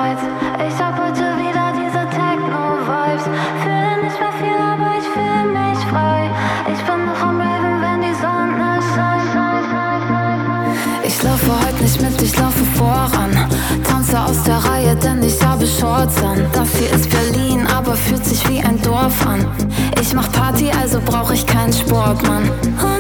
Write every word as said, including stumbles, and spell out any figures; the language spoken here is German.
Lights. Ich hab heute wieder diese Techno-Vibes. Fühle nicht mehr viel, aber ich fühl mich frei. Ich bin noch am Raven, wenn die Sonne scheint. Ich laufe heute nicht mit, ich laufe voran. Tanze aus der Reihe, denn ich habe Shorts an. Das hier ist Berlin, aber fühlt sich wie ein Dorf an. Ich mach Party, also brauch ich keinen Sportmann.